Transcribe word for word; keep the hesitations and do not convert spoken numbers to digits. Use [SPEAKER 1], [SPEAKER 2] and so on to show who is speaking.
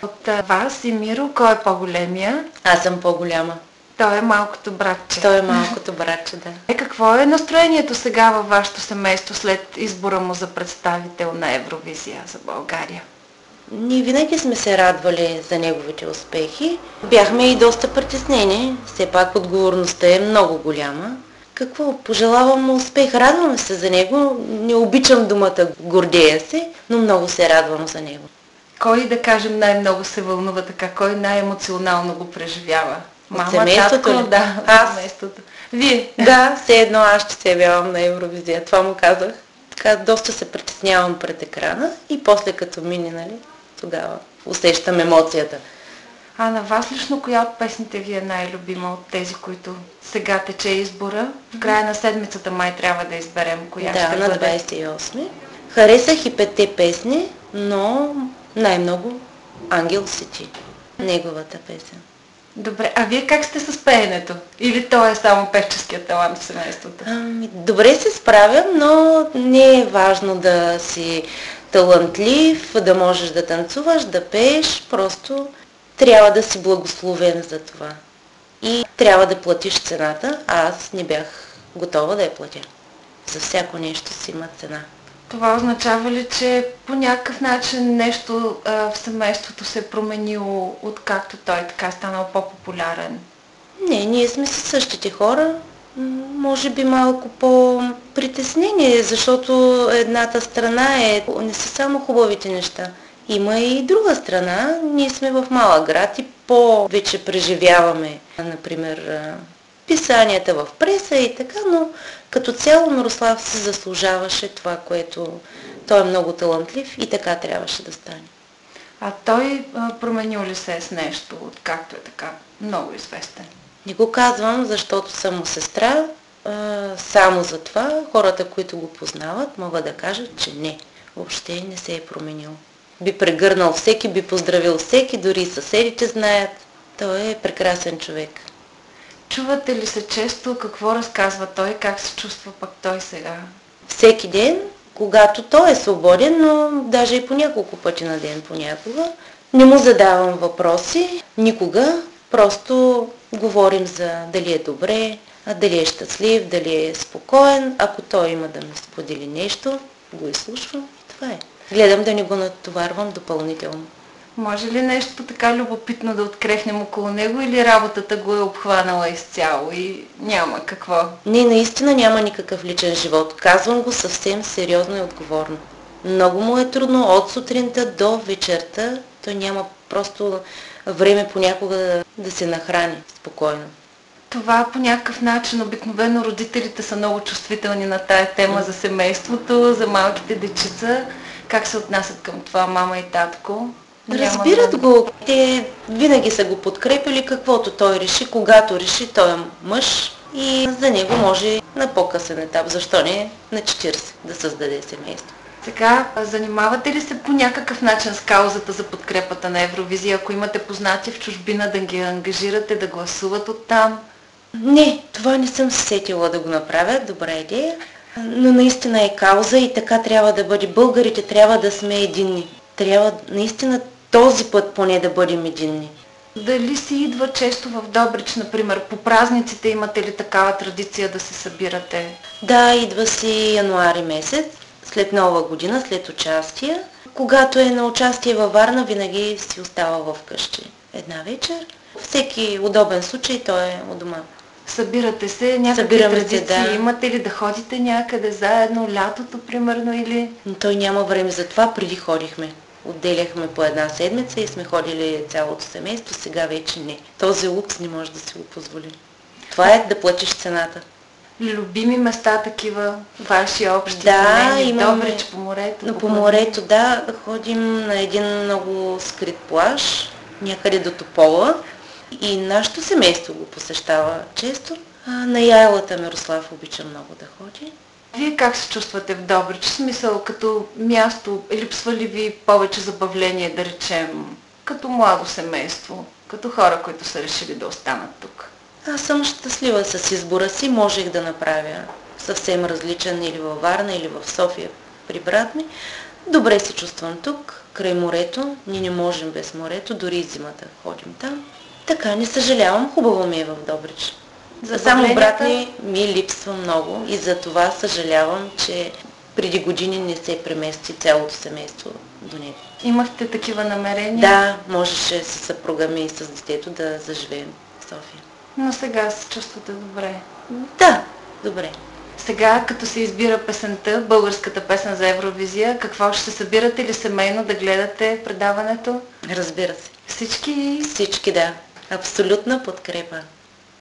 [SPEAKER 1] От вас и Миро, кой е по-големия?
[SPEAKER 2] Аз съм по-голяма.
[SPEAKER 1] Той е малкото братче.
[SPEAKER 2] Той е малкото братче, да.
[SPEAKER 1] Е, какво е настроението сега във вашето семейство след избора му за представител на Евровизия за България?
[SPEAKER 2] Ние винаги сме се радвали за неговите успехи. Бяхме и доста притеснени. Все пак отговорността е много голяма. Какво? Пожелавам му успех. Радвам се за него. Не обичам думата гордея се, но много се радвам за него.
[SPEAKER 1] Кой, да кажем, най-много се вълнува така? Кой най-емоционално го преживява?
[SPEAKER 2] Мама, семейството
[SPEAKER 1] татко,
[SPEAKER 2] ли?
[SPEAKER 1] Да,
[SPEAKER 2] аз.
[SPEAKER 1] Семейството. Вие?
[SPEAKER 2] Да, все едно аз ще се явявам на Евровизия. Това му казах. Така, доста се притеснявам пред екрана и после като мине, нали, тогава усещам емоцията.
[SPEAKER 1] А на вас лично коя от песните ви е най-любима от тези, които сега тече избора? В края на седмицата май трябва да изберем коя
[SPEAKER 2] да,
[SPEAKER 1] ще
[SPEAKER 2] на
[SPEAKER 1] бъде.
[SPEAKER 2] двадесет и осми. Харесах и петте песни, но най-много Ангел си ти. Неговата песен.
[SPEAKER 1] Добре, а вие как сте с пеенето? Или то е само певческият талант в семейството?
[SPEAKER 2] Ами, добре се справям, но не е важно да си талантлив, да можеш да танцуваш, да пееш, просто трябва да си благословен за това. И трябва да платиш цената, а аз не бях готова да я платя. За всяко нещо си има цена.
[SPEAKER 1] Това означава ли, че по някакъв начин нещо а, в семейството се е променило, откакто той така е станал по-популярен?
[SPEAKER 2] Не, ние сме си същите хора. Може би малко по-притеснение, защото едната страна е, не са само хубавите неща. Има и друга страна. Ние сме в малък град и по-вече преживяваме, например, писанията в преса и така, но като цяло Мирослав си заслужаваше това, което той е много талантлив и така трябваше да стане.
[SPEAKER 1] А той а, променил ли се с нещо, откакто е така много известен?
[SPEAKER 2] Не го казвам, защото съм му сестра. А, само за това хората, които го познават, могат да кажат, че не. Въобще не се е променил. Би прегърнал всеки, би поздравил всеки, дори и съседите знаят. Той е прекрасен човек.
[SPEAKER 1] Чувате ли се често какво разказва той, как се чувства пък той сега?
[SPEAKER 2] Всеки ден, когато той е свободен, но даже и по няколко пъти на ден понякога. Не му задавам въпроси, никога. Просто говорим за дали е добре, дали е щастлив, дали е спокоен. Ако той има да ми сподели нещо, го изслушвам и това е. Гледам да не го натоварвам допълнително.
[SPEAKER 1] Може ли нещо така любопитно да открехнем около него или работата го е обхванала изцяло и няма какво?
[SPEAKER 2] Не, наистина няма никакъв личен живот. Казвам го съвсем сериозно и отговорно. Много му е трудно от сутринта до вечерта. Той няма просто време понякога да, да се нахрани спокойно.
[SPEAKER 1] Това по някакъв начин, обикновено родителите са много чувствителни на тая тема за семейството, за малките дечица. Как се отнасят към това мама и татко?
[SPEAKER 2] Разбират да... го. Те винаги са го подкрепили, каквото той реши, когато реши, той е мъж и за него може на по-късен етап, защо не на четиридесет да създаде семейство.
[SPEAKER 1] Сега, занимавате ли се по някакъв начин с каузата за подкрепата на Евровизия? Ако имате познати в чужбина, да ги ангажирате, да гласуват оттам?
[SPEAKER 2] Не, това не съм се сетила да го направя, добра идея, но наистина е кауза и така трябва да бъде. Българите трябва да сме единни. Трябва наистина този път поне да бъдем единни.
[SPEAKER 1] Дали си идва често в Добрич, например, по празниците имате ли такава традиция да се събирате?
[SPEAKER 2] Да, идва си януари месец, след Нова година, след участие. Когато е на участие във Варна, винаги си остава вкъщи една вечер. Всеки удобен случай той е у дома.
[SPEAKER 1] Събирате се, някакви традиции да. Имате ли да ходите някъде заедно, лятото примерно или...
[SPEAKER 2] Но той няма време за това, преди ходихме. Отделяхме по една седмица и сме ходили цялото семейство, сега вече не. Този лукс не може да си го позволи. Това е да платиш цената.
[SPEAKER 1] Любими места такива, ваши общи
[SPEAKER 2] да,
[SPEAKER 1] семейни,
[SPEAKER 2] имаме...
[SPEAKER 1] Добрич, по морето?
[SPEAKER 2] По, по морето, да. Ходим на един много скрит плаж, някъде до Топола. И нашето семейство го посещава често. А на яйлата Мирослав обича много да ходи.
[SPEAKER 1] Вие как се чувствате в Добрич? В смисъл, като място, липсва ли ви повече забавление, да речем, като младо семейство, като хора, които са решили да останат тук?
[SPEAKER 2] Аз съм щастлива с избора си. Можех да направя съвсем различен или във Варна, или в София при брат ми. Добре се чувствам тук. край морето. Ние не можем без морето, дори зимата ходим там. Така, не съжалявам, хубаво ми е в Добрич. Само брат ми ми липсва много и за това съжалявам, че преди години не се премести цялото семейство до него.
[SPEAKER 1] Имахте такива намерения?
[SPEAKER 2] Да, можеше с съпруга ми и с детето да заживеем в София.
[SPEAKER 1] Но сега се чувствате добре?
[SPEAKER 2] Да, добре.
[SPEAKER 1] Сега, като се избира песента, българската песен за Евровизия, какво ще се събирате ли семейно да гледате предаването?
[SPEAKER 2] Разбира се.
[SPEAKER 1] Всички?
[SPEAKER 2] Всички, да. Абсолютна подкрепа.